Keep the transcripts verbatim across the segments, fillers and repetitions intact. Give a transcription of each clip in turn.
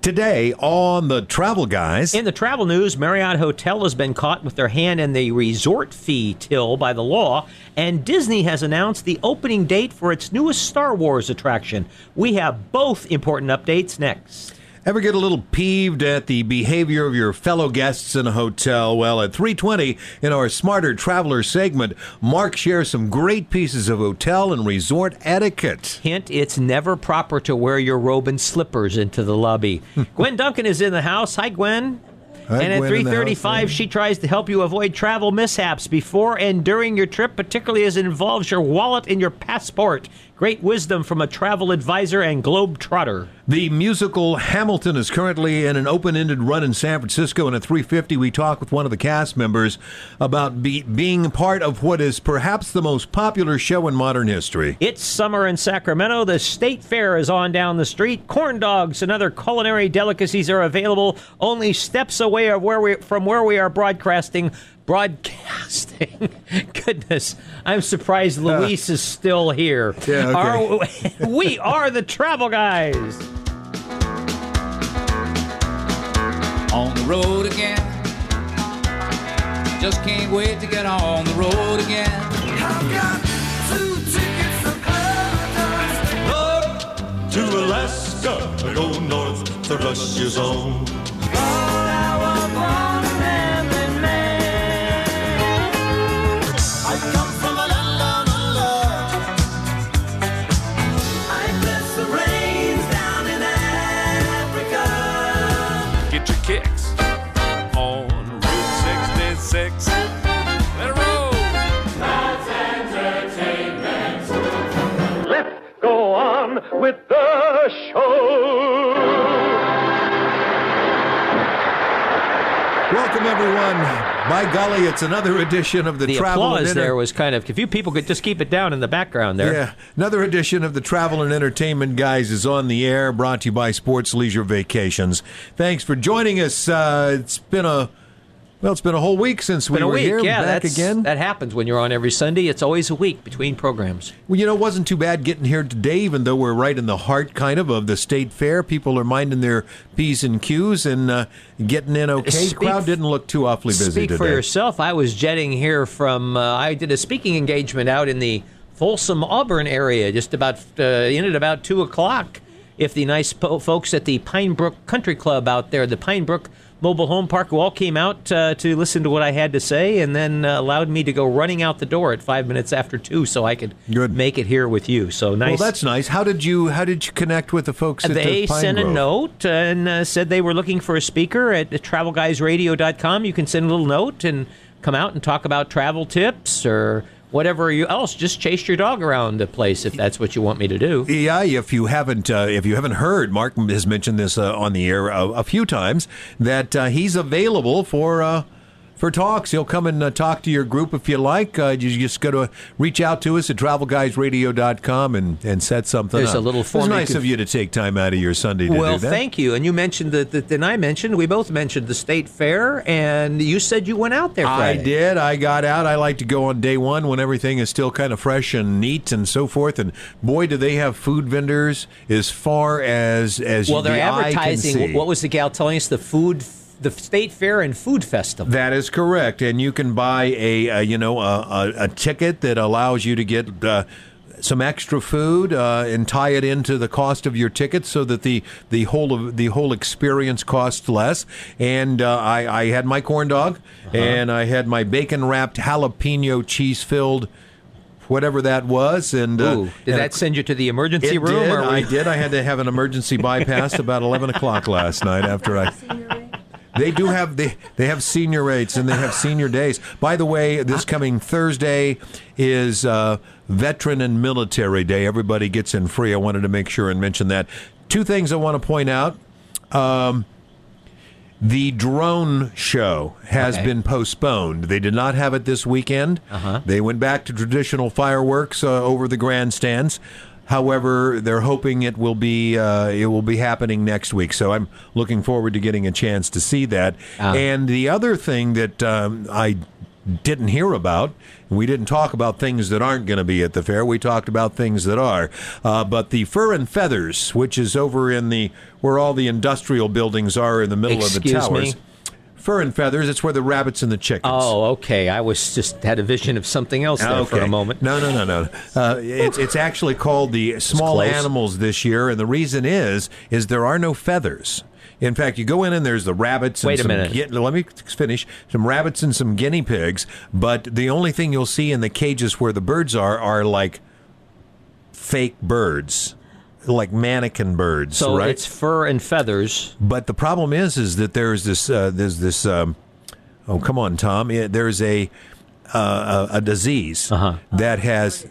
Today on the Travel Guys. In the travel news, Marriott Hotel has been caught with their hand in the resort fee till by the law, and Disney has announced the opening date for its newest Star Wars attraction. We have both important updates next. Ever get a little peeved at the behavior of your fellow guests in a hotel? Well, at three twenty in our Smarter Traveler segment, Mark shares some great pieces of hotel and resort etiquette. Hint, it's never proper to wear your robe and slippers into the lobby. Gwen Duncan is in the house. Hi, Gwen. Hi, and at Gwen three in the house, thirty-five, yeah. she tries to help you avoid travel mishaps before and during your trip, particularly as it involves your wallet and your passport. Great wisdom from a travel advisor and globe-trotter. The musical Hamilton is currently in an open-ended run in San Francisco, and at three fifty we talk with one of the cast members about be- being part of what is perhaps the most popular show in modern history. It's summer in Sacramento. The State Fair is on down the street. Corn dogs and other culinary delicacies are available only steps away of where we, from where we are broadcasting. Broadcasting. Goodness, I'm surprised Luis uh, is still here. Yeah, okay. Are, we are the Travel Guys. On the road again. Just can't wait to get on the road again. I've got two tickets to paradise. North to Alaska. I go north to Russia's own. I come from a land of love. I bless the rains down in Africa. Get your kicks on Route sixty-six. Let it roll. That's entertainment. Let's go on with the show. Welcome, everyone. By golly, it's another edition of the, the Travel applause and Enter- there was kind of, if you people could just keep it down in the background there. Yeah, another edition of the Travel and Entertainment Guys is on the air, brought to you by Sports Leisure Vacations. Thanks for joining us. Uh, it's been a well, it's been a whole week since we Been a were week, here. yeah, back that's, again. that happens when you're on every Sunday. It's always a week between programs. Well, you know, it wasn't too bad getting here today, even though we're right in the heart, kind of, of the State Fair. People are minding their P's and Q's and uh, getting in okay. Speak, Crowd didn't look too awfully busy speak today. for yourself. I was jetting here from, uh, I did a speaking engagement out in the Folsom, Auburn area, just about, uh, in at about two o'clock. If the nice po- folks at the Pine Brook Country Club out there, the Pine Brook Mobile Home Park, who all came out uh, to listen to what I had to say, and then uh, allowed me to go running out the door at five minutes after two, so I could Good. make it here with you. So nice. Well, that's nice. How did you How did you connect with the folks at They the Pine sent Grove? a note and uh, said they were looking for a speaker at travel guys radio dot com. You can send a little note and come out and talk about travel tips or whatever you else. Just chase your dog around the place if that's what you want me to do. Yeah, if you haven't, uh, if you haven't heard, Mark has mentioned this uh, on the air a, a few times that uh, he's available for uh, for talks. He'll come and uh, talk to your group if you like. Uh, you just got to reach out to us at travel guys radio dot com and, and set something There's up. a little It's form you nice can- of you to take time out of your Sunday to Well, do that. thank you. And you mentioned that, that, then I mentioned, we both mentioned the State Fair, and you said you went out there I Friday. did. I got out. I like to go on day one when everything is still kind of fresh and neat and so forth. And boy, do they have food vendors as far as as Well, they're the eye can advertising, see. what was the gal telling us, the food, the State Fair and Food Festival. That is correct, and you can buy a, a you know a, a, a ticket that allows you to get uh, some extra food uh, and tie it into the cost of your ticket, so that the the whole of the whole experience costs less. And uh, I, I had my corn dog, uh-huh. and I had my bacon wrapped jalapeno cheese filled. Whatever that was, and uh, Ooh, did and that send you to the emergency it room? Did. Or I did. I had to have an emergency bypass about eleven o'clock last night after I. They do have they they have senior rates and they have senior days. By the way, this coming Thursday is uh, Veteran and Military Day. Everybody gets in free. I wanted to make sure and mention that. Two things I want to point out. Um, the drone show has Okay. been postponed. They did not have it this weekend. Uh-huh. They went back to traditional fireworks uh, over the grandstands. However, they're hoping it will be uh, it will be happening next week. So I'm looking forward to getting a chance to see that. Ah. And the other thing that um, I didn't hear about. We didn't talk about things that aren't going to be at the fair. We talked about things that are. Uh, but the Fur and Feathers, which is over in the where all the industrial buildings are in the middle Excuse of the towers. me? Fur and Feathers, it's where the rabbits and the chickens. Oh, okay. I was just had a vision of something else there for a moment. No, no, no, no. Uh, it's it's actually called the Small close. Animals this year, and the reason is is there are no feathers. In fact, you go in and there's the rabbits and Wait a some minute. gui- let me finish. Some rabbits and some guinea pigs, but the only thing you'll see in the cages where the birds are are like fake birds, like mannequin birds, So right? it's fur and feathers. But the problem is, is that there's this, uh, there's this. Um, oh, come on, Tom. Yeah, there's a uh, a, a disease Uh-huh. that has.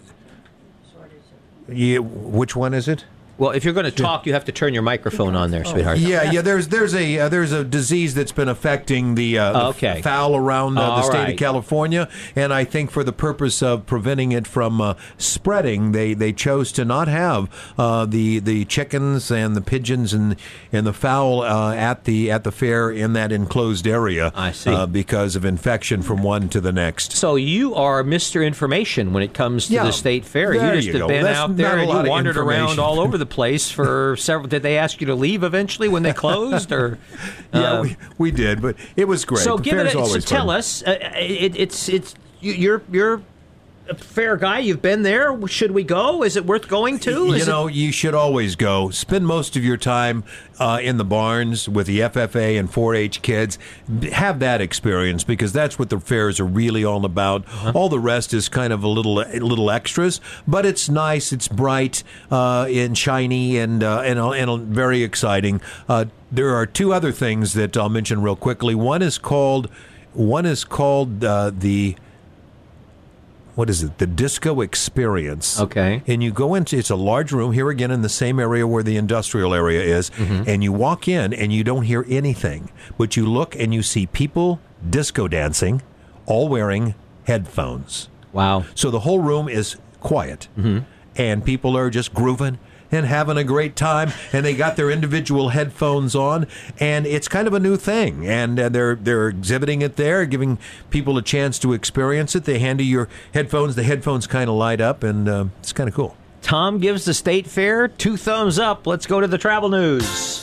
Yeah, which one is it? Well, if you're going to talk, you have to turn your microphone on there, sweetheart. Yeah, yeah. There's there's a uh, there's a disease that's been affecting the, uh, the Okay. fowl around uh, the All state right. of California, and I think for the purpose of preventing it from uh, spreading, they, they chose to not have uh, the the chickens and the pigeons and and the fowl uh, at the at the fair in that enclosed area. I see. Uh, because of infection from one to the next. So you are Mister Information when it comes to Yeah, the state fair. there You just you have go. been That's out not there a and lot you of wandered around information. all over the place for several. Did they ask you to leave eventually when they closed, or? Yeah, uh, we, we did, but it was great. So The give it. fair's A, so always tell fun. us. Uh, it, it's it's you- you're you're a fair guy. You've been there. Should we go? Is it worth going to? You Is it- know, you should always go. Spend most of your time uh, in the barns with the F F A and four H kids. B- Have that experience because that's what the fairs are really all about. Uh-huh. All the rest is kind of a little little extras, but it's nice. It's bright uh, and shiny and uh, and uh, and uh, very exciting. Uh, there are two other things that I'll mention real quickly. One is called one is called uh, the. What is it? The Disco Experience. Okay. And you go into, it's a large room, here again in the same area where the industrial area is, Mm-hmm. and you walk in and you don't hear anything, but you look and you see people disco dancing, all wearing headphones. Wow. So the whole room is quiet, Mm-hmm. and people are just grooving and having a great time, and they got their individual headphones on, and it's kind of a new thing, and uh, they're they're exhibiting it there, giving people a chance to experience it. They hand you your headphones, the headphones kind of light up, and uh, it's kind of cool. Tom gives the state fair two thumbs up. Let's go to the travel news.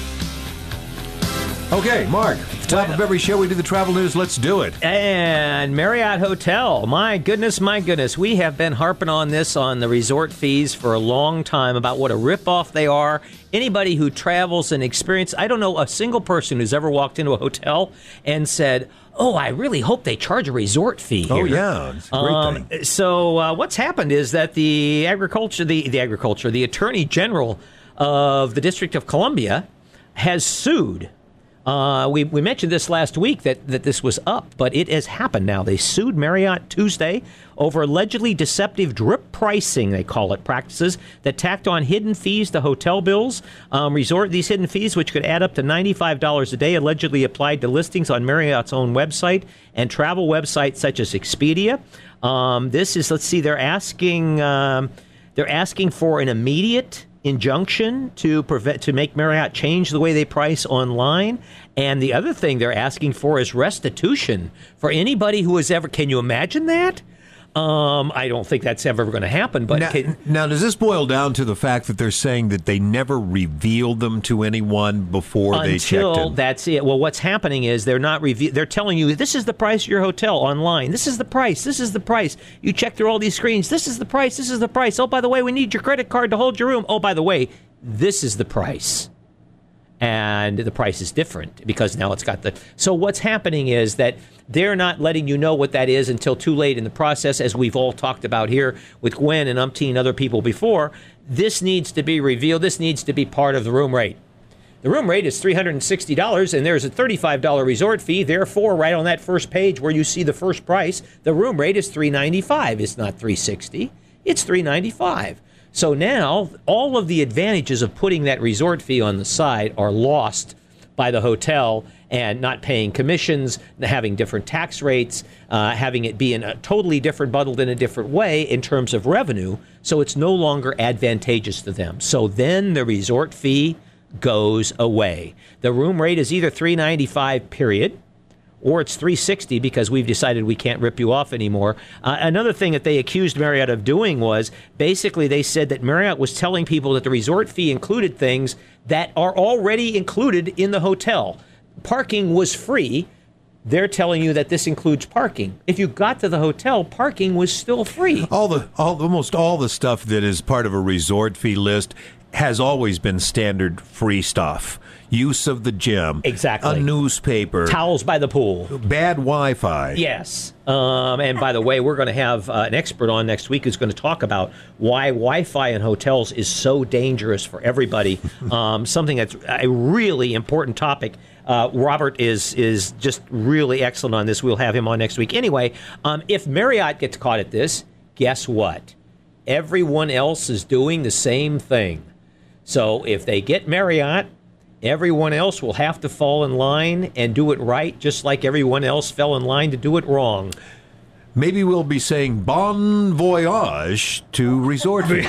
Okay, Mark, at the top of every show we do the travel news. Let's do it. And Marriott Hotel. My goodness, my goodness. We have been harping on this on the resort fees for a long time about what a ripoff they are. Anybody who travels and experience, I don't know a single person who's ever walked into a hotel and said, oh, I really hope they charge a resort fee here. Oh, yeah, it's a great Um, thing. So uh, what's happened is that the agriculture, the, the agriculture, the Attorney General of the District of Columbia has sued. Uh, we, we mentioned this last week that, that this was up, but it has happened now. They sued Marriott Tuesday over allegedly deceptive drip pricing, they call it, practices that tacked on hidden fees to hotel bills. Um, resort these hidden fees, which could add up to ninety-five dollars a day, allegedly applied to listings on Marriott's own website and travel websites such as Expedia. Um, this is, let's see, they're asking um, they're asking for an immediate injunction to prevent to make Marriott change the way they price online. And the other thing they're asking for is restitution for anybody who has ever. Can you imagine that? Um, I don't think that's ever going to happen. But Now, can, now, does this boil down to the fact that they're saying that they never revealed them to anyone before they checked until in? that's it. Well, what's happening is they're not reve- They're telling you this is the price of your hotel online. This is the price. This is the price. You check through all these screens. This is the price. This is the price. Oh, by the way, we need your credit card to hold your room. Oh, by the way, this is the price. And the price is different because now it's got the... So what's happening is that they're not letting you know what that is until too late in the process, as we've all talked about here with Gwen and umpteen other people before. This needs to be revealed. This needs to be part of the room rate. The room rate is three hundred sixty dollars, and there's a thirty-five dollars resort fee. Therefore, right on that first page where you see the first price, the room rate is three hundred ninety-five dollars. It's not three hundred sixty dollars. It's three hundred ninety-five dollars. So now all of the advantages of putting that resort fee on the side are lost by the hotel and not paying commissions, having different tax rates, uh, having it be in a totally different, bundled in a different way in terms of revenue. So it's no longer advantageous to them. So then the resort fee goes away. The room rate is either three hundred ninety-five dollars, period, or it's three sixty because we've decided we can't rip you off anymore. Uh, another thing that they accused Marriott of doing was basically they said that Marriott was telling people that the resort fee included things that are already included in the hotel. Parking was free. They're telling you that this includes parking. If you got to the hotel, parking was still free. All the, all, almost all the stuff that is part of a resort fee list has always been standard free stuff. Use of the gym. Exactly. A newspaper. Towels by the pool. Bad Wi-Fi. Yes. Um, and by the way, we're going to have uh, an expert on next week who's going to talk about why Wi-Fi in hotels is so dangerous for everybody. um, something that's a really important topic. Uh, Robert is is just really excellent on this. We'll have him on next week. Anyway, um, if Marriott gets caught at this, guess what? Everyone else is doing the same thing. So if they get Marriott, everyone else will have to fall in line and do it right, just like everyone else fell in line to do it wrong. Maybe we'll be saying bon voyage to resort fees.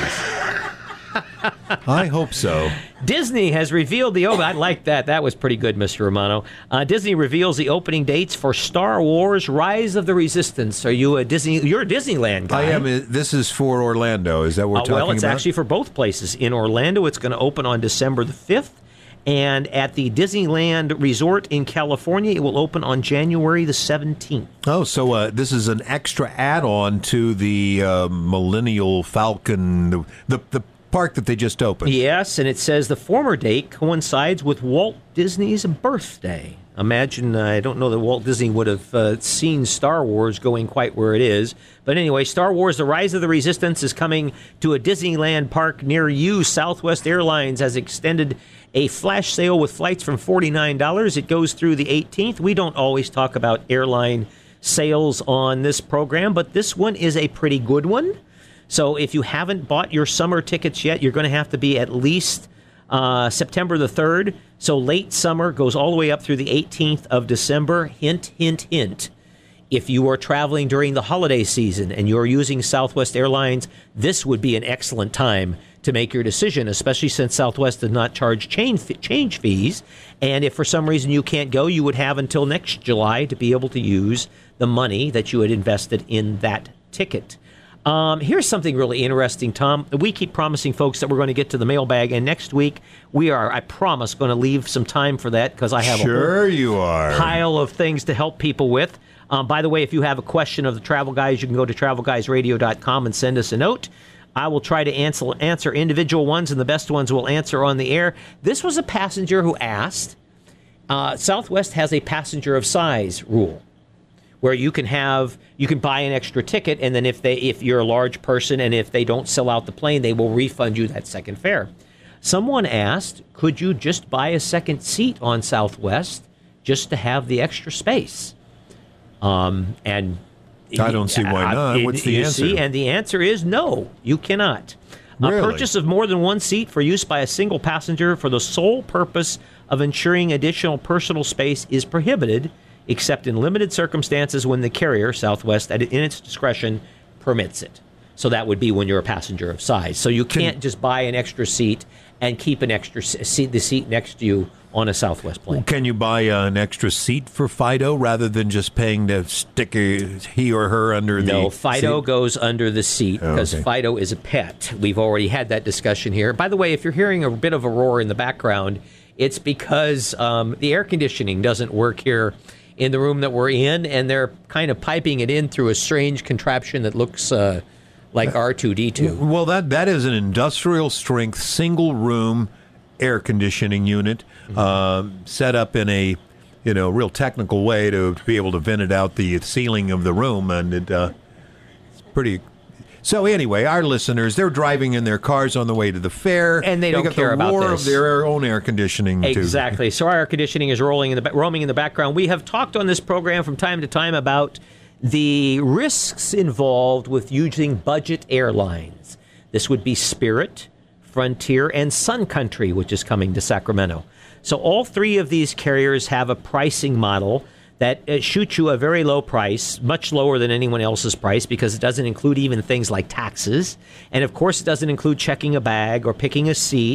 I hope so. Disney has revealed the... Oh, I like that. That was pretty good, Mister Romano. Uh, Disney reveals the opening dates for Star Wars Rise of the Resistance. Are you a Disney... You're a Disneyland guy. I am. This is for Orlando. Is that what we're uh, talking about? Well, it's actually for both places. In Orlando, it's going to open on December the fifth. And at the Disneyland Resort in California, it will open on January the seventeenth. Oh, so uh, this is an extra add-on to the uh, Millennial Falcon, the, the the park that they just opened. Yes, and it says the former date coincides with Walt Disney's birthday. Imagine, uh, I don't know that Walt Disney would have uh, seen Star Wars going quite where it is. But anyway, Star Wars The Rise of the Resistance is coming to a Disneyland park near you. Southwest Airlines has extended a flash sale with flights from forty-nine dollars. It goes through the eighteenth. We don't always talk about airline sales on this program, but this one is a pretty good one. So if you haven't bought your summer tickets yet, you're going to have to be at least uh, September the third. So late summer goes all the way up through the eighteenth of December. Hint, hint, hint. If you are traveling during the holiday season and you're using Southwest Airlines, this would be an excellent time to make your decision, especially since Southwest does not charge change, change fees. And if for some reason you can't go, you would have until next July to be able to use the money that you had invested in that ticket. Um, here's something really interesting, Tom. We keep promising folks that we're going to get to the mailbag, and next week we are, I promise, going to leave some time for that because I have sure a whole you are. pile of things to help people with. Um, by the way, if you have a question of the Travel Guys, you can go to travel guys radio dot com and send us a note. I will try to answer, answer individual ones, and the best ones we'll answer on the air. This was a passenger who asked, uh, Southwest has a passenger of size rule, where you can have you can buy an extra ticket, and then if they if you're a large person and if they don't sell out the plane, they will refund you that second fare. Someone asked, could you just buy a second seat on Southwest just to have the extra space? Um, and I don't see why not. What's the you answer? See, and the answer is no, you cannot. Really? A purchase of more than one seat for use by a single passenger for the sole purpose of ensuring additional personal space is prohibited, except in limited circumstances when the carrier, Southwest, at, in its discretion, permits it. So that would be when you're a passenger of size. So you can't just buy an extra seat and keep an extra seat, the seat next to you on a Southwest plane. Can you buy uh, an extra seat for Fido rather than just paying to stick a, he or her under the No, Fido seat? goes under the seat because Oh, okay. Fido is a pet. We've already had that discussion here. By the way, if you're hearing a bit of a roar in the background, it's because um, the air conditioning doesn't work here in the room that we're in, and they're kind of piping it in through a strange contraption that looks uh, like R two D two. Well, that that is an industrial strength single room air conditioning unit Mm-hmm. uh, set up in a you know real technical way to, to be able to vent it out the ceiling of the room, and it, uh, it's pretty. So anyway, our listeners, they're driving in their cars on the way to the fair, And they don't got care the about roar this. of their own air conditioning. too. Exactly. So our air conditioning is rolling in the ba- roaming in the background. We have talked on this program from time to time about the risks involved with using budget airlines. This would be Spirit, Frontier, and Sun Country, which is coming to Sacramento. So all three of these carriers have a pricing model that uh, shoots you a very low price, much lower than anyone else's price, because it doesn't include even things like taxes. And of course, it doesn't include checking a bag or picking a seat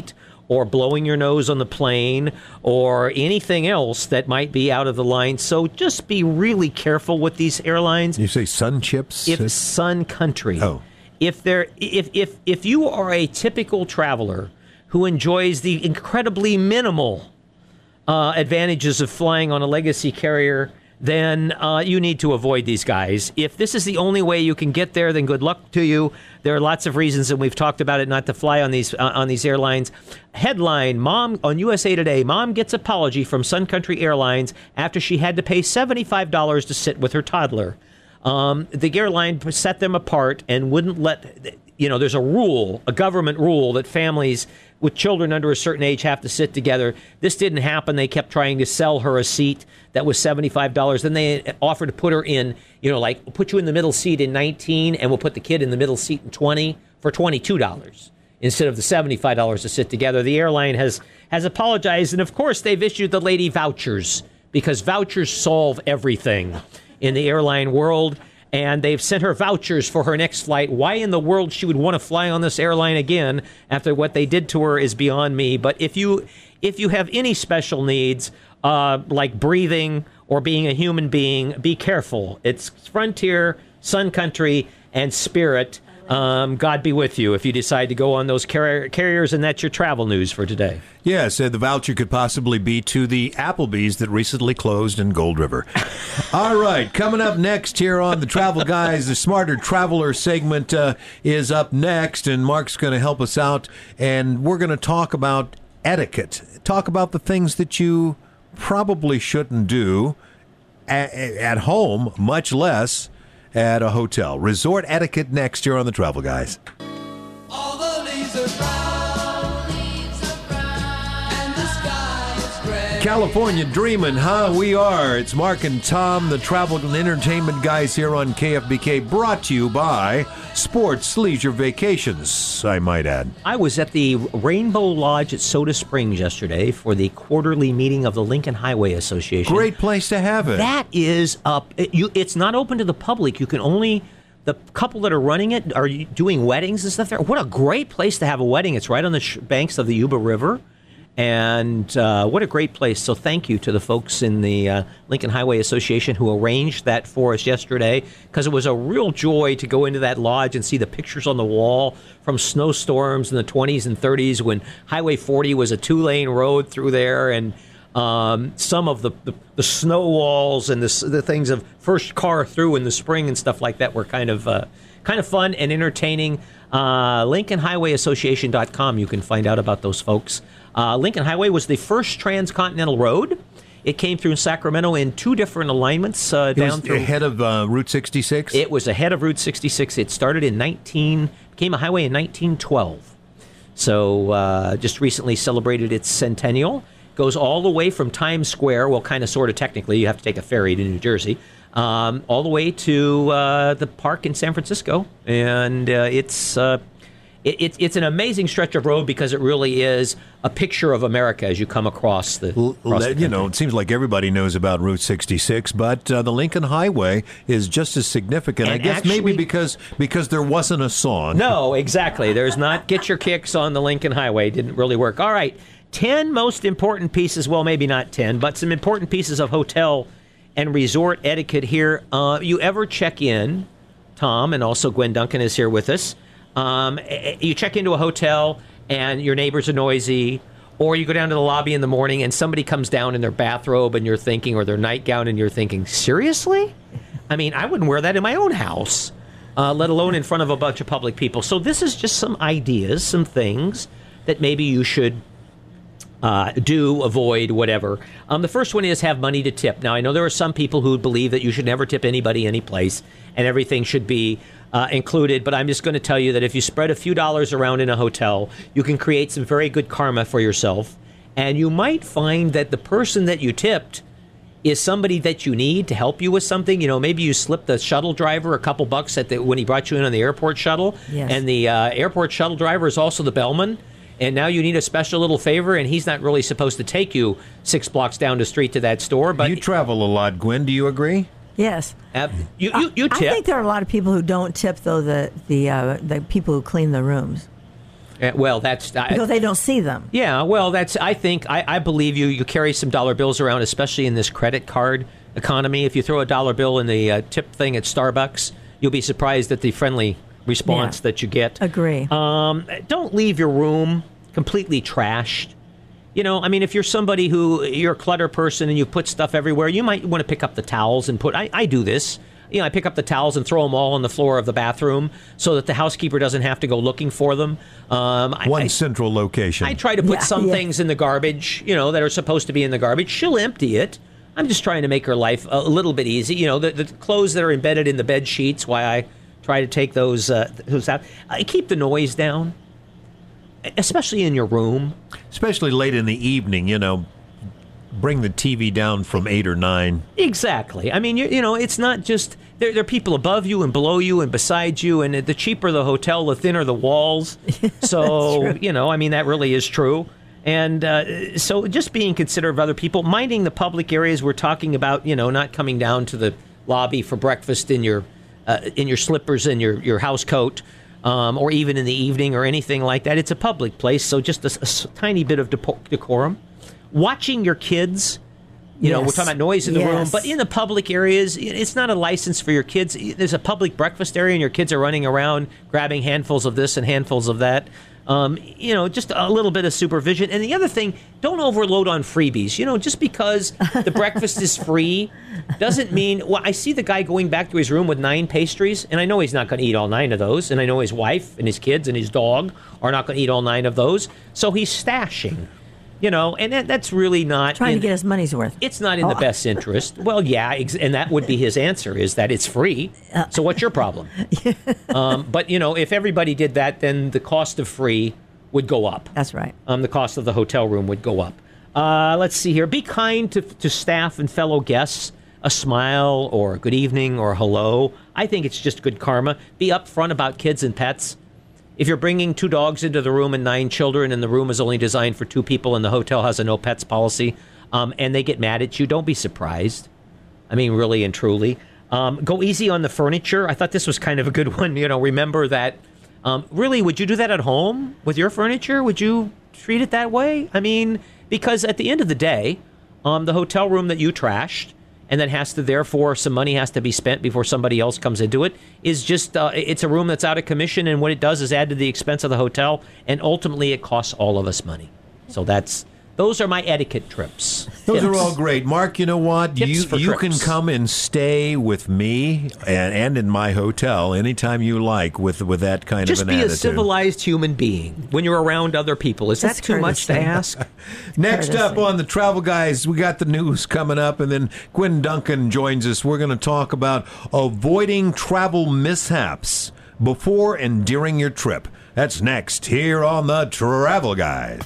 or blowing your nose on the plane or anything else that might be out of the line. So just be really careful with these airlines. You say Sun Chips? If Sun Country. Oh. If there if if if you are a typical traveler who enjoys the incredibly minimal uh, advantages of flying on a legacy carrier, then uh, you need to avoid these guys. If this is the only way you can get there, then good luck to you. There are lots of reasons, and we've talked about it, not to fly on these uh, on these airlines. Headline: Mom on U S A Today. Mom gets apology from Sun Country Airlines after she had to pay seventy-five dollars to sit with her toddler. Um, the airline set them apart and wouldn't let, you know, there's a rule, a government rule that families with children under a certain age have to sit together. This didn't happen. They kept trying to sell her a seat that was seventy-five dollars. Then they offered to put her in, you know, like put you in the middle seat in nineteen and we'll put the kid in the middle seat in twenty for twenty-two dollars instead of the seventy-five dollars to sit together. The airline has, has apologized. And of course, they've issued the lady vouchers because vouchers solve everything in the airline world, and they've sent her vouchers for her next flight. Why in the world she would want to fly on this airline again after what they did to her is beyond me. But if you if you have any special needs, uh, like breathing or being a human being, be careful. It's Frontier, Sun Country, and Spirit. Um, God be with you if you decide to go on those carrier, carriers, and that's your travel news for today. Yes, uh, the voucher could possibly be to the Applebee's that recently closed in Gold River. All right, coming up next here on the Travel Guys, the Smarter Traveler segment uh, is up next, and Mark's going to help us out, and we're going to talk about etiquette, talk about the things that you probably shouldn't do at, at home, much less at a hotel. Resort etiquette next here on the Travel Guys. All the leaves are brown, and the sky is gray. California dreaming, huh? We are. It's Mark and Tom, the travel and entertainment guys here on K F B K, brought to you by Sports Leisure Vacations, I might add. I was at the Rainbow Lodge at Soda Springs yesterday for the quarterly meeting of the Lincoln Highway Association. Great place to have it. That is up. It, you, it's not open to the public. You can only, the couple that are running it are doing weddings and stuff there. What a great place to have a wedding. It's right on the sh- banks of the Yuba River. And uh, what a great place. So thank you to the folks in the uh, Lincoln Highway Association who arranged that for us yesterday, because it was a real joy to go into that lodge and see the pictures on the wall from snowstorms in the twenties and thirties when Highway forty was a two-lane road through there, and um, some of the, the, the snow walls and the, the things of first car through in the spring and stuff like that were kind of uh, kind of fun and entertaining. Uh, Lincoln Highway Association dot com, you can find out about those folks. Uh, Lincoln Highway was the first transcontinental road. It came through Sacramento in two different alignments. Uh, It down was through ahead of uh, Route sixty-six? It was ahead of Route sixty-six. It started in nineteen became a highway in nineteen twelve. So uh, just recently celebrated its centennial. Goes all the way from Times Square. Well, kind of, sort of, technically, you have to take a ferry to New Jersey. Um, all the way to uh, the park in San Francisco, and uh, it's uh, it, it, it's an amazing stretch of road because it really is a picture of America as you come across the. L- Across the you know, it seems like everybody knows about Route sixty-six, but uh, the Lincoln Highway is just as significant. And I guess actually- maybe because because there wasn't a song. No, exactly. There's not Get Your Kicks on the Lincoln Highway. Didn't really work. All right, ten most important pieces. Well, maybe not ten, but some important pieces of hotel and resort etiquette here. Uh, you ever check in, Tom, and also Gwen Duncan is here with us. Um, you check into a hotel and your neighbors are noisy, or you go down to the lobby in the morning and somebody comes down in their bathrobe and you're thinking, or their nightgown, and you're thinking, seriously? I mean, I wouldn't wear that in my own house, uh, let alone in front of a bunch of public people. So this is just some ideas, some things that maybe you should Uh, do, avoid, whatever. Um, the first one is have money to tip. Now, I know there are some people who believe that you should never tip anybody any place and everything should be uh, included, but I'm just going to tell you that if you spread a few dollars around in a hotel, you can create some very good karma for yourself, and you might find that the person that you tipped is somebody that you need to help you with something. You know, maybe you slipped the shuttle driver a couple bucks at the, when he brought you in on the airport shuttle, Yes. and the uh, airport shuttle driver is also the bellman. And now you need a special little favor, and he's not really supposed to take you six blocks down the street to that store. But You travel a lot, Gwen. Do you agree? Yes. uh, you, you, you I tip. think there are a lot of people who don't tip, though, the the uh, the people who clean the rooms. Uh, well, that's I, because they don't see them. yeah. Well, that's I think I, I believe you. You carry some dollar bills around, especially in this credit card economy. If you throw a dollar bill in the uh, tip thing at Starbucks, you'll be surprised at the friendly response Yeah. that you get. Agree. Um, don't leave your room completely trashed. You know, I mean, if you're somebody who you're a clutter person and you put stuff everywhere, you might want to pick up the towels and put. I, I do this. You know, I pick up the towels and throw them all on the floor of the bathroom so that the housekeeper doesn't have to go looking for them. Um, One I, central location. I try to put Yeah, some yeah. things in the garbage, you know, that are supposed to be in the garbage. She'll empty it. I'm just trying to make her life a little bit easy. You know, the, the clothes that are embedded in the bed sheets, why I try to take those, uh, those out. I keep the noise down, especially in your room. Especially late in the evening, you know, bring the T V down from eight or nine. Exactly. I mean, you, you know, it's not just there, there are people above you and below you and beside you, and the cheaper the hotel, the thinner the walls. So, you know, I mean, that really is true. And uh, so just being considerate of other people, minding the public areas. We're talking about, you know, not coming down to the lobby for breakfast in your uh, in your slippers and your, your house coat, um, or even in the evening or anything like that. It's a public place, so just a, a s- tiny bit of depo- decorum. Watching your kids. You know, Yes. we're talking about noise in the room, Yes. but in the public areas, it's not a license for your kids. There's a public breakfast area, and your kids are running around grabbing handfuls of this and handfuls of that. Um, you know, just a little bit of supervision. And the other thing, don't overload on freebies. You know, just because the breakfast is free doesn't mean. Well, I see the guy going back to his room with nine pastries, and I know he's not going to eat all nine of those. And I know his wife and his kids and his dog are not going to eat all nine of those. So he's stashing. You know, and that, that's really not Trying in- to get his money's worth. it's not in the Oh. best interest. Well, yeah, ex- and that would be his answer, is that it's free. So what's your problem? um, but, you know, if everybody did that, then the cost of free would go up. That's right. Um, the cost of the hotel room would go up. Uh, let's see here. Be kind to, to staff and fellow guests. A smile or a good evening or hello. I think it's just good karma. Be upfront about kids and pets. If you're bringing two dogs into the room and nine children, and the room is only designed for two people, and the hotel has a no pets policy, um, and they get mad at you, don't be surprised. I mean, really and truly. Um, go easy on the furniture. I thought this was kind of a good one. You know, remember that. Um, really, would you do that at home with your furniture? Would you treat it that way? I mean, because at the end of the day, um, the hotel room that you trashed, and that has to, therefore, some money has to be spent before somebody else comes into it, is just, uh, it's a room that's out of commission, and what it does is add to the expense of the hotel, and ultimately it costs all of us money. So that's, those are my etiquette trips. Those are Tips. all great. Mark, you know what? Tips you for you can trips. come and stay with me and, and in my hotel anytime you like with with that kind Just of an be attitude. a civilized human being when you're around other people. Is that Just too much to courtesy. ask? Next up Courtesy. on the Travel Guys, we got the news coming up, and then Gwen Duncan joins us. We're going to talk about avoiding travel mishaps before and during your trip. That's next here on the Travel Guys.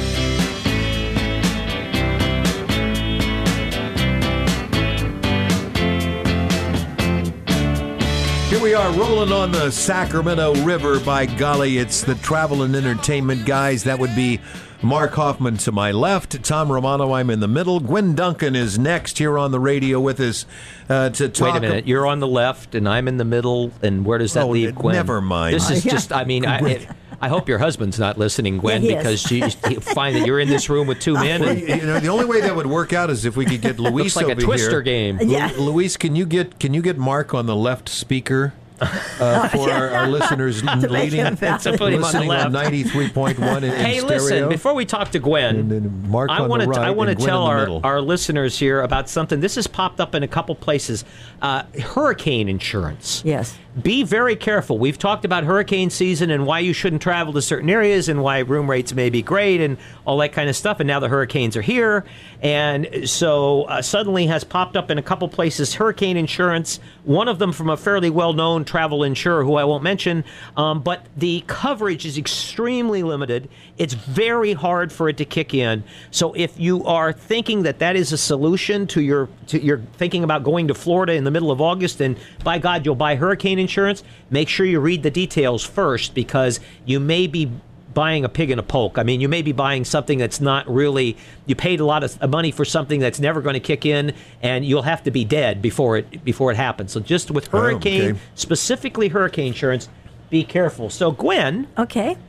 Here we are rolling on the Sacramento River. By golly, it's the Travel and Entertainment Guys. That would be Mark Hoffman to my left, Tom Romano, I'm in the middle. Gwen Duncan is next here on the radio with us uh, to talk. Wait a minute. You're on the left, and I'm in the middle, and where does that Oh, leave Gwen? never mind. This is Yeah. just, I mean, I, it, I hope your husband's not listening, Gwen, Yeah, he is. because she, he'll find that you're in this room with two men. Well, And you know, the only way that would work out is if we could get Luis looks like a over twister here. game. Lu- Yeah. Luis, can you get can you get Mark on the left speaker uh, for our, our listeners make leading, him valid. To put him on the listening left. ninety-three point one in, in Hey, stereo? listen, before we talk to Gwen, And then Mark I on want the to right I want to and Gwen tell in the our, middle. our listeners here about something. This has popped up in a couple places. Uh, hurricane insurance. Yes. Be very careful. We've talked about hurricane season and why you shouldn't travel to certain areas and why room rates may be great and all that kind of stuff. And now the hurricanes are here. And so uh, suddenly has popped up in a couple places hurricane insurance, one of them from a fairly well-known travel insurer who I won't mention. Um, but the coverage is extremely limited. It's very hard for it to kick in. So if you are thinking that that is a solution to your, to you're thinking about going to Florida in the middle of August and by God, you'll buy hurricane insurance, make sure you read the details first because you may be buying a pig in a poke. I mean, you may be buying something that's not really, you paid a lot of money for something that's never going to kick in and you'll have to be dead before it before it happens. So just with Oh, hurricane, okay. specifically hurricane insurance, be careful. So Gwen, Okay.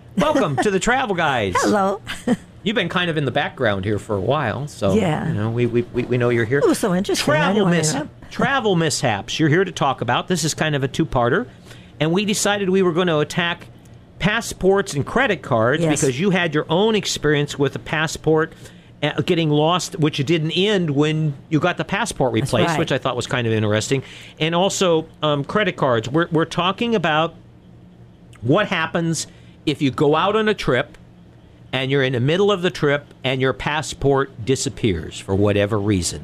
Welcome to the Travel Guys. Hello. You've been kind of in the background here for a while, so Yeah. you know we, we, we we know you're here. It was so interesting. I Travel didn't wanna mis- interrupt. travel mishaps. You're here to talk about. This is kind of a two-parter, and we decided we were going to attack passports and credit cards Yes. because you had your own experience with a passport uh, getting lost, which didn't end when you got the passport replaced, right. which I thought was kind of interesting, and also um, credit cards. We're we're talking about what happens if you go out on a trip and you're in the middle of the trip and your passport disappears for whatever reason.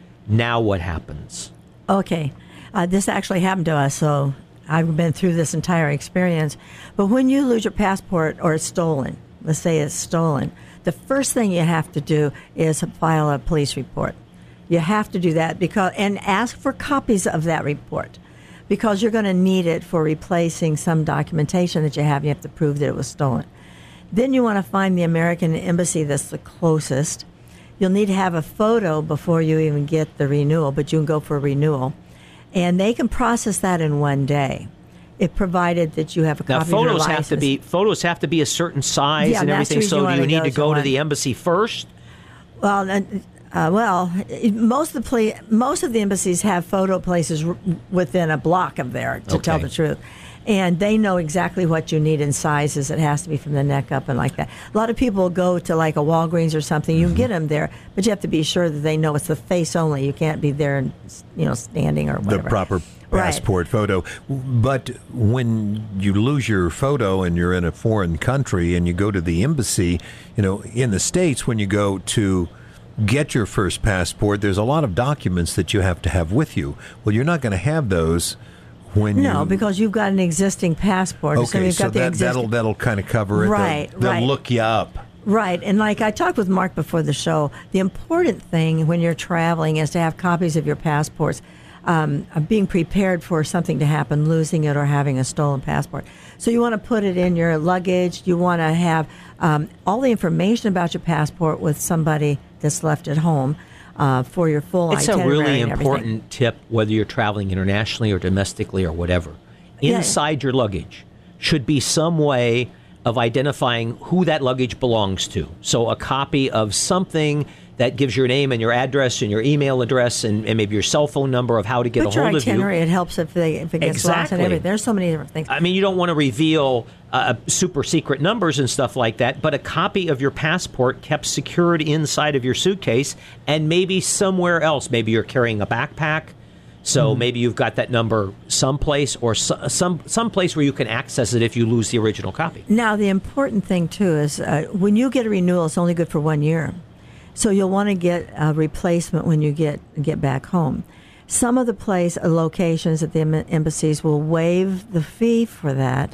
Now what happens? Okay. Uh, this actually happened to us, so I've been through this entire experience. But when you lose your passport or it's stolen, let's say it's stolen, the first thing you have to do is file a police report. You have to do that because and ask for copies of that report because you're going to need it for replacing some documentation that you have. You have to prove that it was stolen. Then you want to find the American embassy that's the closest. You'll need to have a photo before you even get the renewal, but you can go for a renewal. And they can process that in one day, if provided that you have a Now copy of your photos license. have to be photos have to be a certain size Yeah, and that's everything. the reason So you do you wanna need go to to go to one. the embassy first? Well, uh, uh, well, it- most of the pla- most of the embassies have photo places r- within a block of there. To tell Okay. the truth, and they know exactly what you need in sizes. It has to be from the neck up and like that. A lot of people go to like a Walgreens or something. You can get them there, but you have to be sure that they know it's the face only. You can't be there, and, you know, standing or The whatever. proper Right. passport photo. But when you lose your photo and you're in a foreign country and you go to the embassy, you know, in the States, when you go to get your first passport, there's a lot of documents that you have to have with you. Well, you're not going to have those when No, you... because you've got an existing passport. Okay, you've so got the that, existing- that'll, that'll kind of cover it. Right, They'll, they'll right. look you up. Right. And like I talked with Mark before the show, the important thing when you're traveling is to have copies of your passports. Um, of being prepared for something to happen, losing it or having a stolen passport. So you want to put it in your luggage. You want to have um, all the information about your passport with somebody that's left at home uh, for your full It's a itinerary really and everything. important tip, whether you're traveling internationally or domestically or whatever. Yeah. Inside your luggage should be some way of identifying who that luggage belongs to. So a copy of something that gives your name and your address and your email address and, and maybe your cell phone number of how to get Put a your hold of you. itinerary. It helps if, they, if it gets lost Exactly. and everything. There's so many different things. I mean, you don't want to reveal uh, super secret numbers and stuff like that, but a copy of your passport kept secured inside of your suitcase and maybe somewhere else. Maybe you're carrying a backpack, so Mm-hmm. maybe you've got that number someplace or so, some someplace where you can access it if you lose the original copy. Now, the important thing, too, is uh, when you get a renewal, it's only good for one year. So you'll want to get a replacement when you get get back home. Some of the place uh, locations at the em- embassies will waive the fee for that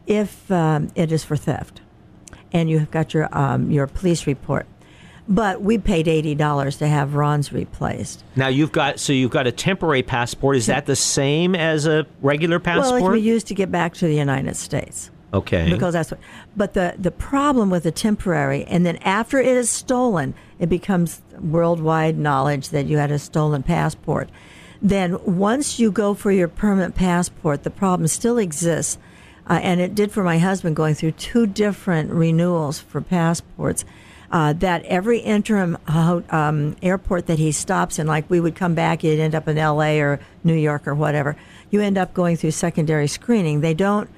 if um, it is for theft, and you've got your um, your police report. But we paid eighty dollars to have Ron's replaced. Now you've got so you've got a temporary passport. Is that the same as a regular passport? Well, it can be used to get back to the United States. Okay. Because that's what, but the, the problem with the temporary, and then after it is stolen, it becomes worldwide knowledge that you had a stolen passport. Then once you go for your permanent passport, the problem still exists. Uh, and it did for my husband going through two different renewals for passports. Uh, that every interim uh, um, airport that he stops in, like we would come back, you'd end up in L A or New York or whatever, you end up going through secondary screening. They don't.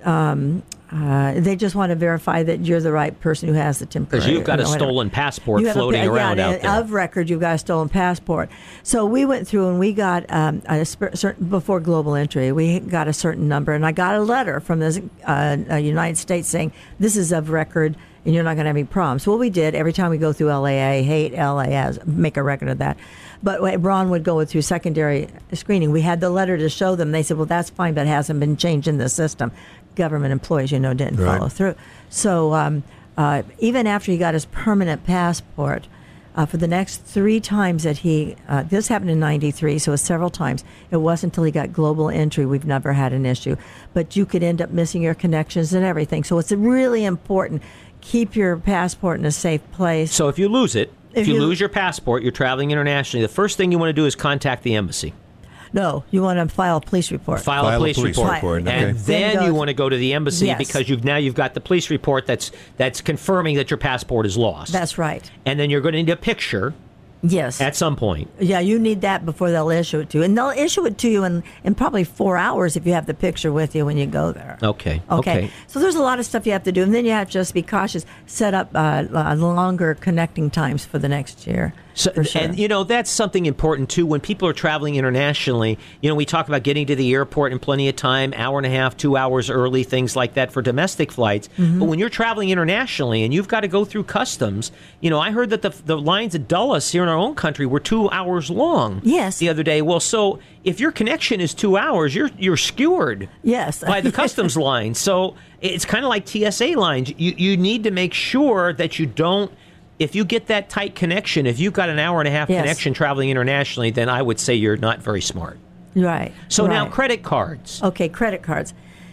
Um, uh, they just want to verify that you're the right person who has the temporary. Because you've got you a know, whatever. stolen passport You have a floating pa- yeah, around and out there. Of record, you've got a stolen passport. So we went through and we got um, a sp- certain before global entry. We got a certain number, and I got a letter from the uh, uh, United States saying this is of record, and you're not going to have any problems. So what we did every time we go through L A, I hate L A, as make a record of that. But when Ron would go through secondary screening, we had the letter to show them. They said, well, that's fine, but it hasn't been changed in the system. Government employees, you know, didn't Right. follow through. So um, uh, even after he got his permanent passport, uh, for the next three times that he, uh, this happened in ninety-three, so it was several times. It wasn't until he got global entry we've never had an issue. But you could end up missing your connections and everything. So it's really important. Keep your passport in a safe place. So if you lose it, if, If you, you- lose your passport, you're traveling internationally, the first thing you want to do is contact the embassy. no. You want to file a police report. File, File a police, report, report, okay. and Then then go- you want to go to the embassy Yes. because you've now you've got the police report that's that's confirming that your passport is lost. That's right. And then you're going to need a picture Yes. at some point. Yeah, you need that before they'll issue it to you. And they'll issue it to you in, in probably four hours if you have the picture with you when you go there. Okay. Okay. Okay. So there's a lot of stuff you have to do. And then you have to just be cautious. Set up uh, uh, longer connecting times for the next year. So, for sure. And, you know, that's something important, too. When people are traveling internationally, you know, we talk about getting to the airport in plenty of time, hour and a half, two hours early, things like that for domestic flights. Mm-hmm. But when you're traveling internationally and you've got to go through customs, you know, I heard that the, the lines at Dulles here in our own country were two hours long Yes. the other day. Well, so if your connection is two hours, you're, you're skewered Yes. by the customs line. So it's kind of like T S A lines. You, you need to make sure that you don't. If you get that tight connection, if you've got an hour and a half Yes. connection traveling internationally, then I would say you're not very smart. Right. So now right. credit cards. Okay, credit cards.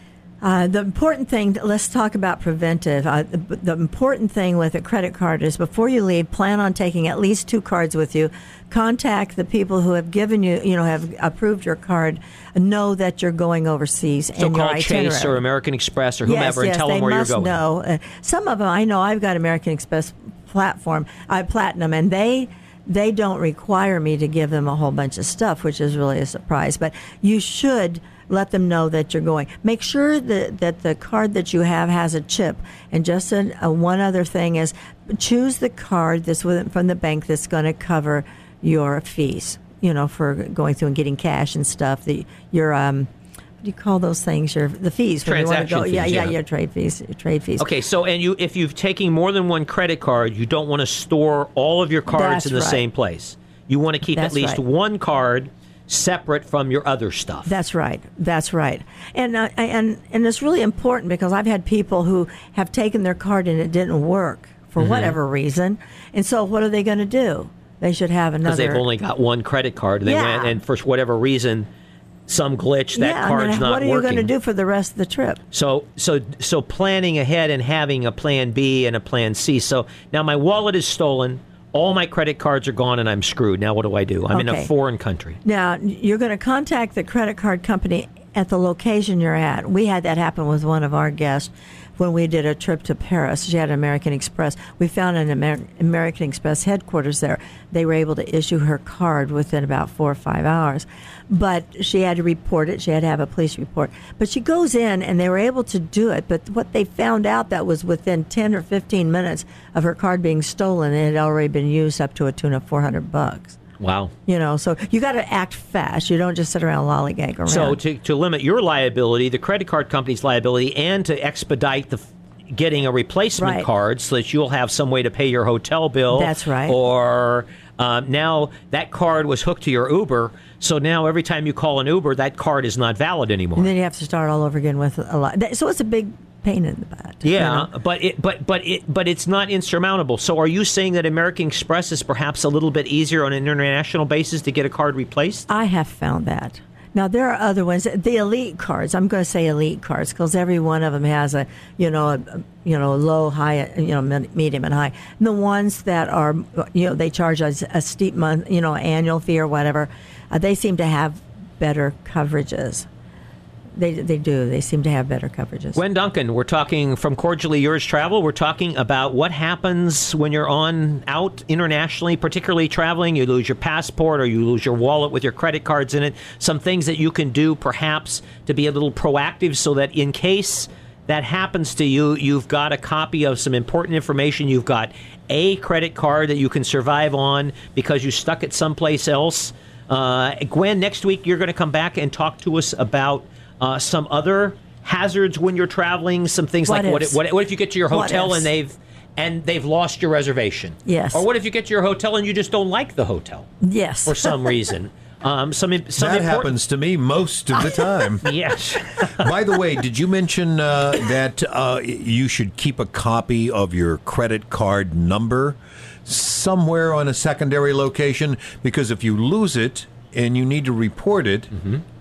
Uh, the important thing, let's talk about preventive. Uh, the, the important thing with a credit card is before you leave, plan on taking at least two cards with you. Contact the people who have given you, you know, have approved your card. Know that you're going overseas So and your call itinerary. Chase or American Express or yes, whomever yes, and tell they them where you're must going. know. Uh, some of them, I know I've got American Express platform, I Platinum, and they they don't require me to give them a whole bunch of stuff, which is really a surprise. But you should let them know that you're going. Make sure that, that the card that you have has a chip. And just a, a one other thing is choose the card that's with, from the bank that's going to cover your fees, you know, for going through and getting cash and stuff. The your um, what do you call those things? Your the fees when you want to Transaction go. fees, yeah, yeah, yeah. your trade fees, your trade fees. Okay, so and you, if you've taken more than one credit card, you don't want to store all of your cards That's in the right. same place. You want to keep That's at least right. one card separate from your other stuff. That's right. That's right. And uh, and and it's really important because I've had people who have taken their card and it didn't work for Mm-hmm. whatever reason. And so what are they going to do? They should have another. Because they've only got one credit card. And they Yeah. went, and for whatever reason, some glitch, that yeah, card's and then not what are you working. going to do for the rest of the trip? So, so, so planning ahead and having a plan B and a plan C. So now my wallet is stolen. All my credit cards are gone and I'm screwed. Now what do I do? I'm in a Okay. foreign country. Now, you're going to contact the credit card company at the location you're at. We had that happen with one of our guests when we did a trip to Paris. She had American Express. We found an Amer- American Express headquarters there. They were able to issue her card within about four or five hours. But she had to report it. She had to have a police report. But she goes in, and they were able to do it. But what they found out that was within ten or fifteen minutes of her card being stolen, it had already been used up to a tune of four hundred bucks. Wow. You know, so you got to act fast. You don't just sit around lollygag around. So to, to limit your liability, the credit card company's liability, and to expedite the f- getting a replacement Right. card so that you'll have some way to pay your hotel bill. That's right. Or um, now that card was hooked to your Uber, so now every time you call an Uber, that card is not valid anymore. and then you have to start all over again with a lot. that- So it's a big pain in the butt. you Yeah, know? but it, but but it, but it's not insurmountable. So, are you saying that American Express is perhaps a little bit easier on an international basis to get a card replaced? I have found that. Now there are other ones. The elite cards. I'm going to say elite cards because every one of them has a you know a, a, you know low, high, you know med- medium and high. And the ones that are you know they charge a, a steep month you know annual fee or whatever. Uh, they seem to have better coverages. They they do. They seem to have better coverages. Gwen Duncan, we're talking from Cordially Yours Travel. We're talking about what happens when you're on out internationally, particularly traveling. You lose your passport or you lose your wallet with your credit cards in it. Some things that you can do perhaps to be a little proactive so that in case that happens to you, you've got a copy of some important information. You've got a credit card that you can survive on because you stuck it someplace else. Uh, Gwen, next week you're going to come back and talk to us about Uh, some other hazards when you're traveling, some things What like what, ifs? what what if you get to your What hotel ifs? and they've and they've lost your reservation? Yes. Or what if you get to your hotel and you just don't like the hotel Yes. for some reason? Um, some im- some That important- happens to me most of the time. Yes. By the way, did you mention uh, that uh, you should keep a copy of your credit card number somewhere on a secondary location? Because if you lose it and you need to report it,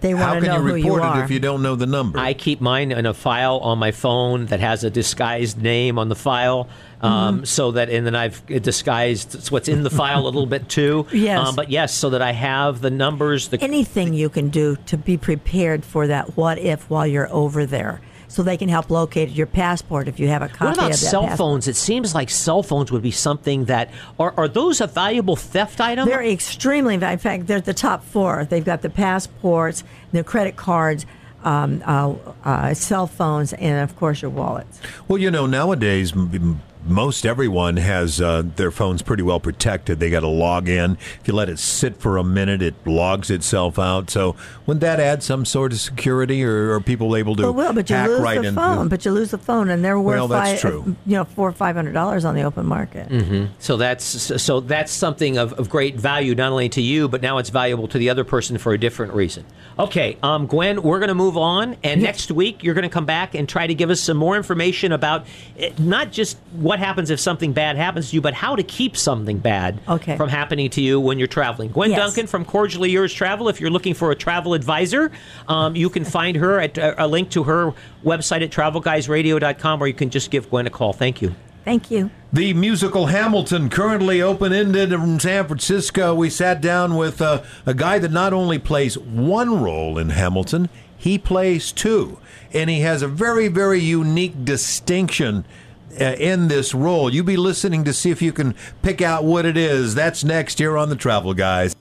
They How want to can know you who you report it are. if you don't know the number? I keep mine in a file on my phone that has a disguised name on the file, um, Mm-hmm. so that and then I've disguised what's in the file a little bit too. Yes. Um, but yes, so that I have the numbers. The Anything you can do to be prepared for that what if while you're over there, so they can help locate your passport if you have a copy What about of that cell passport. phones? It seems like cell phones would be something that are are those a valuable theft item? They're extremely valuable. In fact, they're the top four. They've got the passports, the credit cards, um, uh, uh, cell phones, and of course your wallets. Well, you know, nowadays, m- m- most everyone has uh, their phones pretty well protected. They got to log in. If you let it sit for a minute, it logs itself out. So wouldn't that add some sort of security, or are people able to Well, well, but you hack lose right the into phone. But you lose the phone, and they're worth Well, that's five, true. you know, four or five hundred dollars on the open market. Mm-hmm. So that's so that's something of, of great value not only to you, but now it's valuable to the other person for a different reason. Okay, um, Gwen, we're going to move on, and next week you're going to come back and try to give us some more information about eh, not just what happens if something bad happens to you, but how to keep something bad Okay. from happening to you when you're traveling. Gwen Yes. Duncan from Cordially Yours Travel. If you're looking for a travel advisor, um, you can find her at uh, a link to her website at travel guys radio dot com, or you can just give Gwen a call. Thank you. Thank you. The musical Hamilton, currently open-ended in San Francisco. We sat down with uh, a guy that not only plays one role in Hamilton, he plays two. And he has a very, very unique distinction uh, in this role. You be listening to see if you can pick out what it is. That's next here on The Travel Guys.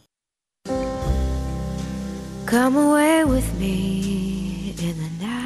Come away with me in the night.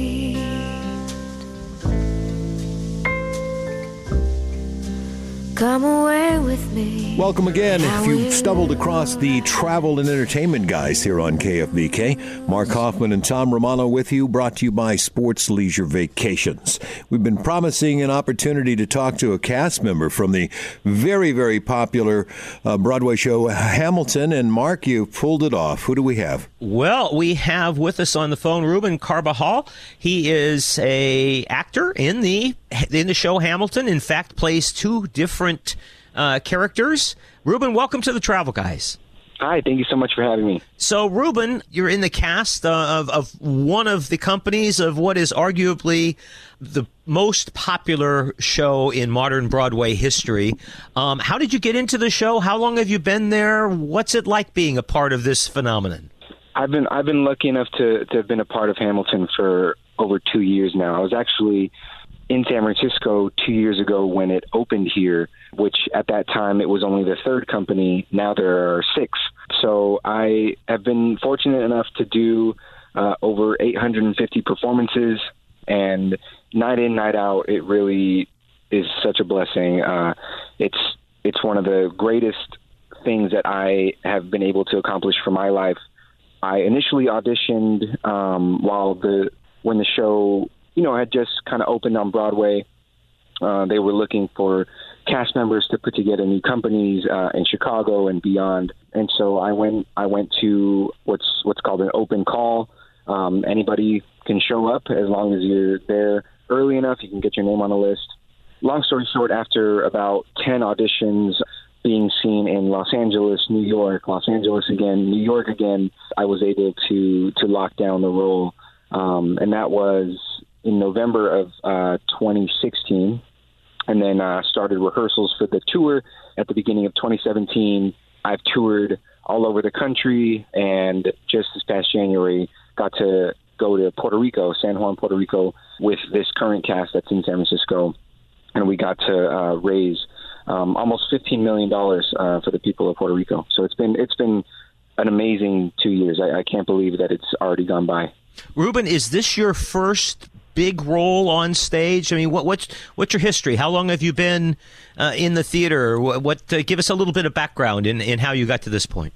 Come away with me. Welcome again. I If you will. stumbled across the Travel and Entertainment Guys here on K F B K, Mark Hoffman and Tom Romano with you, brought to you by Sports Leisure Vacations. We've been promising an opportunity to talk to a cast member from the very, very popular uh, Broadway show Hamilton, and Mark, you pulled it off. Who do we have? Well, we have with us on the phone Ruben Carbajal. He is a actor in the in the show Hamilton. In fact, plays two different uh, characters. Ruben, welcome to the Travel Guys. Hi, thank you so much for having me. So, Ruben, you're in the cast uh, of, of one of the companies of what is arguably the most popular show in modern Broadway history. Um, how did you get into the show? How long have you been there? What's it like being a part of this phenomenon? I've been I've been lucky enough to, to have been a part of Hamilton for over two years now. I was actually in San Francisco two years ago when it opened here, which at that time it was only the third company. Now there are six. So I have been fortunate enough to do uh, over eight hundred fifty performances, and night in, night out, it really is such a blessing. Uh, it's it's one of the greatest things that I have been able to accomplish for my life. I initially auditioned um, while the when the show, you know, had just kind of opened on Broadway. Uh, they were looking for cast members to put together new companies uh, in Chicago and beyond. And so I went. I went to what's what's called an open call. Um, anybody can show up as long as you're there early enough. You can get your name on the list. Long story short, after about ten auditions, being seen in Los Angeles, New York, Los Angeles again, New York again, I was able to to lock down the role, um, and that was in November of uh, twenty sixteen, and then uh, started rehearsals for the tour at the beginning of twenty seventeen. I've toured all over the country, and just this past January got to go to Puerto Rico, San Juan, Puerto Rico, with this current cast that's in San Francisco, and we got to uh, raise Um, almost fifteen million dollars uh, for the people of Puerto Rico. So it's been it's been an amazing two years. I, I can't believe that it's already gone by. Ruben, is this your first big role on stage? I mean, what, what's what's your history? How long have you been uh, in the theater? What, what uh, give us a little bit of background in, in how you got to this point.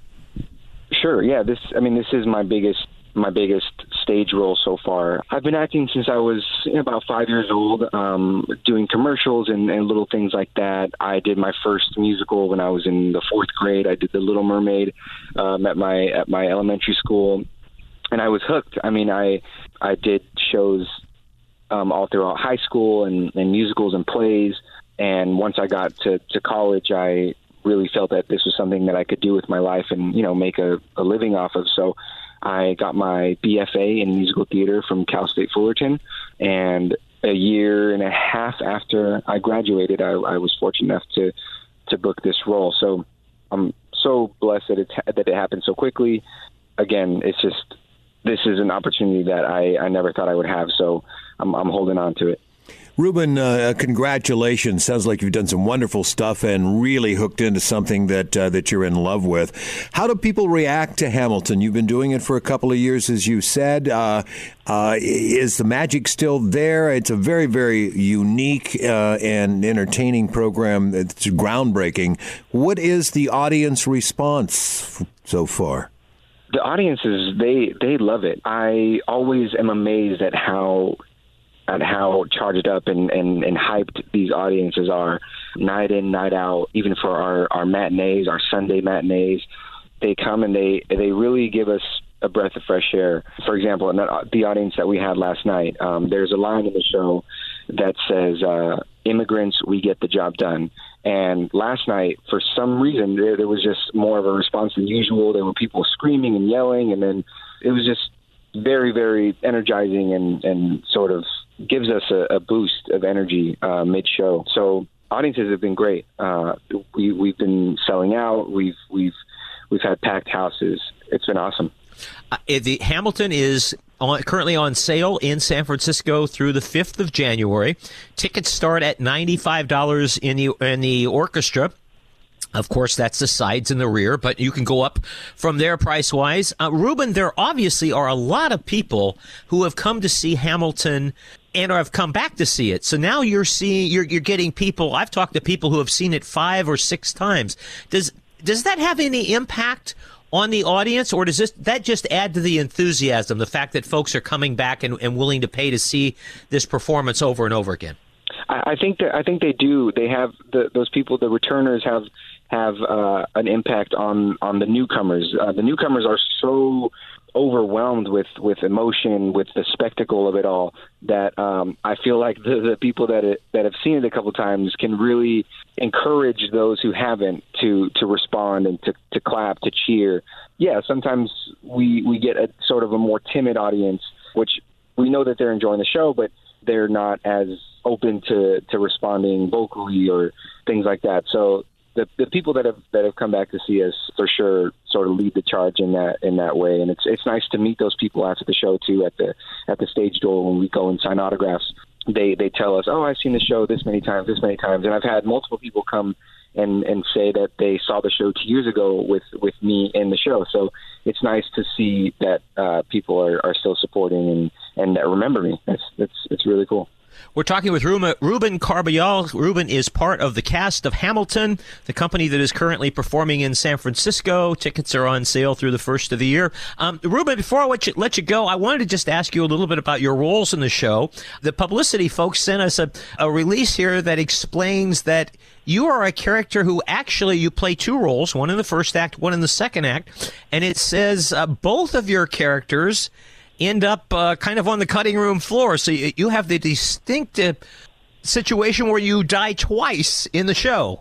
Sure. Yeah. This. I mean, this is my biggest my biggest stage role so far. I've been acting since I was you know, about five years old, um, doing commercials and, and little things like that. I did my first musical when I was in the fourth grade. I did The Little Mermaid um, at my at my elementary school, and I was hooked. I mean, I I did shows um, all throughout high school and, and musicals and plays. And once I got to, to college, I really felt that this was something that I could do with my life and, you know, make a, a living off of. So I got my B F A in musical theater from Cal State Fullerton, and a year and a half after I graduated, I, I was fortunate enough to to book this role. So I'm so blessed that it that it happened so quickly. Again, it's just this is an opportunity that I, I never thought I would have. So I'm, I'm holding on to it. Ruben, uh, congratulations. Sounds like you've done some wonderful stuff and really hooked into something that uh, that you're in love with. How do people react to Hamilton? You've been doing it for a couple of years, as you said. Uh, uh, is the magic still there? It's a very, very unique uh, and entertaining program. It's groundbreaking. What is the audience response so far? The audiences, they, they love it. I always am amazed at how at how charged up and, and, and hyped these audiences are night in, night out, even for our, our matinees, our Sunday matinees. They come and they, they really give us a breath of fresh air. For example, in the audience that we had last night, um, there's a line in the show that says, uh, immigrants, we get the job done. And last night, for some reason, there, there was just more of a response than usual. There were people screaming and yelling, and then it was just very, very energizing and, and sort of gives us a, a boost of energy uh, mid-show. So audiences have been great. Uh, we, we've been selling out. We've we've we've had packed houses. It's been awesome. Uh, the Hamilton is on, currently on sale in San Francisco through the fifth of January. Tickets start at ninety-five dollars in the in the orchestra. Of course, that's the sides and the rear, but you can go up from there price-wise. Uh, Ruben, there obviously are a lot of people who have come to see Hamilton and have come back to see it. So now you're seeing, you're you're getting people. I've talked to people who have seen it five or six times. Does does that have any impact on the audience, or does this that just add to the enthusiasm? The fact that folks are coming back and, and willing to pay to see this performance over and over again. I, I think that I think they do. They have the, those people. The returners have. have uh, an impact on, on the newcomers. Uh, the newcomers are so overwhelmed with, with emotion, with the spectacle of it all, that um, I feel like the, the people that it, that have seen it a couple times can really encourage those who haven't to, to respond and to, to clap, to cheer. Yeah, sometimes we, we get a sort of a more timid audience, which we know that they're enjoying the show, but they're not as open to, to responding vocally or things like that. So The, the people that have that have come back to see us for sure sort of lead the charge in that in that way, and it's it's nice to meet those people after the show too at the at the stage door when we go and sign autographs. They they tell us, oh, I've seen the show this many times, this many times, and I've had multiple people come and and say that they saw the show two years ago with with me in the show. So it's nice to see that uh, people are, are still supporting and and that remember me. That's that's it's really cool. We're talking with Ruben Carbajal. Ruben is part of the cast of Hamilton, the company that is currently performing in San Francisco. Tickets are on sale through the first of the year. Um, Ruben, before I let you, let you go, I wanted to just ask you a little bit about your roles in the show. The publicity folks sent us a, a release here that explains that you are a character who actually you play two roles, one in the first act, one in the second act, and it says uh, both of your characters end up uh, kind of on the cutting room floor. So you, you have the distinctive situation where you die twice in the show.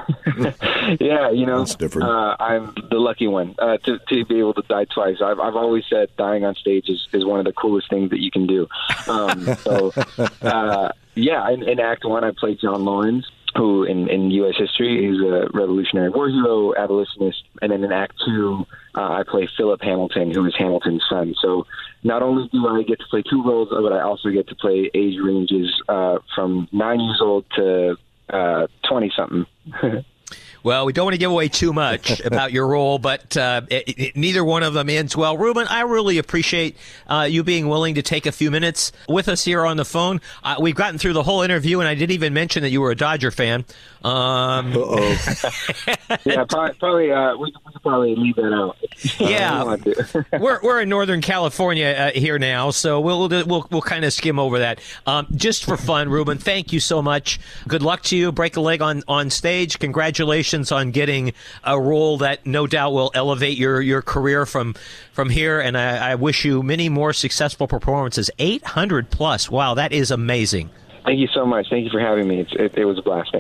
Yeah, you know, That's different. Uh, I'm the lucky one uh, to, to be able to die twice. I've, I've always said dying on stage is, is one of the coolest things that you can do. Um, so, uh, yeah, in, in Act One, I played John Lawrence, who in, in U S history is a Revolutionary War hero, abolitionist. And then in Act Two, uh, I play Philip Hamilton, who is Hamilton's son. So not only do I get to play two roles, but I also get to play age ranges uh, from nine years old to uh, twenty-something. Well, we don't want to give away too much about your role, but uh, it, it, neither one of them ends well. Ruben, I really appreciate uh, you being willing to take a few minutes with us here on the phone. Uh, we've gotten through the whole interview, and I didn't even mention that you were a Dodger fan. Um, Uh-oh. Yeah, probably, probably uh, we, we could probably leave that out. Yeah, we're we're in Northern California uh, here now, so we'll we'll we'll kind of skim over that. Um, just for fun, Ruben, thank you so much. Good luck to you. Break a leg on, on stage. Congratulations on getting a role that no doubt will elevate your, your career from from here, and I, I wish you many more successful performances. eight hundred plus. Wow, that is amazing. Thank you so much. Thank you for having me. It's, it, it was a blast. Thank you.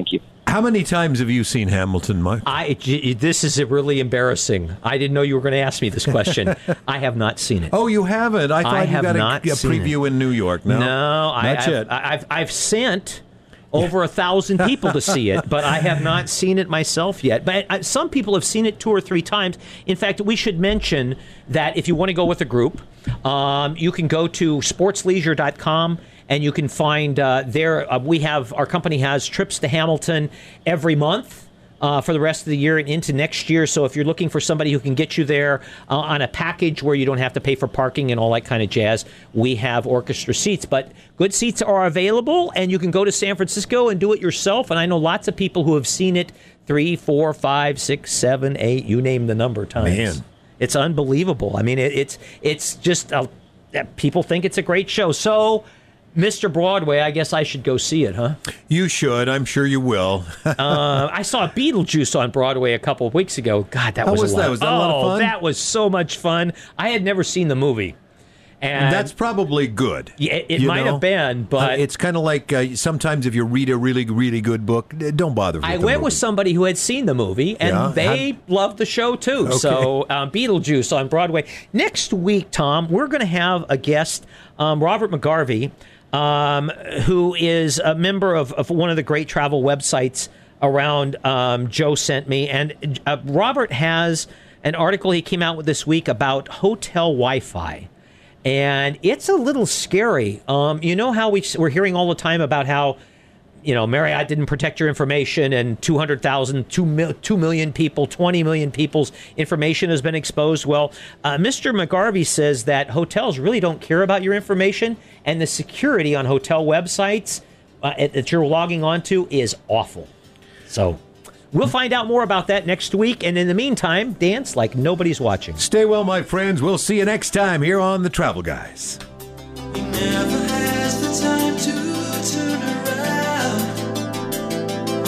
How many times have you seen Hamilton, Mike? I, j- this is really embarrassing. I didn't know you were going to ask me this question. I have not seen it. Oh, you haven't? I thought I you have got a, not a seen preview it. in New York. No, no, I, not I've, yet. I've, I've sent over a thousand people to see it, but I have not seen it myself yet. But uh, some people have seen it two or three times. In fact, we should mention that if you want to go with a group, um, you can go to sports leisure dot com. And you can find uh, there, uh, we have, our company has trips to Hamilton every month uh, for the rest of the year and into next year. So if you're looking for somebody who can get you there uh, on a package where you don't have to pay for parking and all that kind of jazz, we have orchestra seats. But good seats are available, and you can go to San Francisco and do it yourself. And I know lots of people who have seen it three, four, five, six, seven, eight, you name the number of times. Man. It's unbelievable. I mean, it, it's, it's just, a, people think it's a great show. So, Mister Broadway, I guess I should go see it, huh? You should. I'm sure you will. uh, I saw Beetlejuice on Broadway a couple of weeks ago. God, that How was, was a lot. that? Was that oh, a lot of fun? That was so much fun. I had never seen the movie. And that's probably good. Yeah, it, it you might know? have been, but Uh, it's kind of like uh, sometimes if you read a really, really good book, uh, don't bother with I the went movie. with somebody who had seen the movie, and Yeah? they How- loved the show too. Okay. So, um, Beetlejuice on Broadway. Next week, Tom, we're going to have a guest, um, Robert McGarvey, um, who is a member of, of one of the great travel websites around. Um, Joe sent me, and uh, Robert has an article he came out with this week about hotel Wi-Fi. And it's a little scary. Um, you know how we, we're hearing all the time about how, you know, Marriott didn't protect your information, and two hundred thousand, two, mil, two million people, twenty million people's information has been exposed. Well, uh, Mister McGarvey says that hotels really don't care about your information, and the security on hotel websites uh, that you're logging onto is awful. So we'll find out more about that next week. And in the meantime, dance like nobody's watching. Stay well, my friends. We'll see you next time here on The Travel Guys. He never has the time to turn around.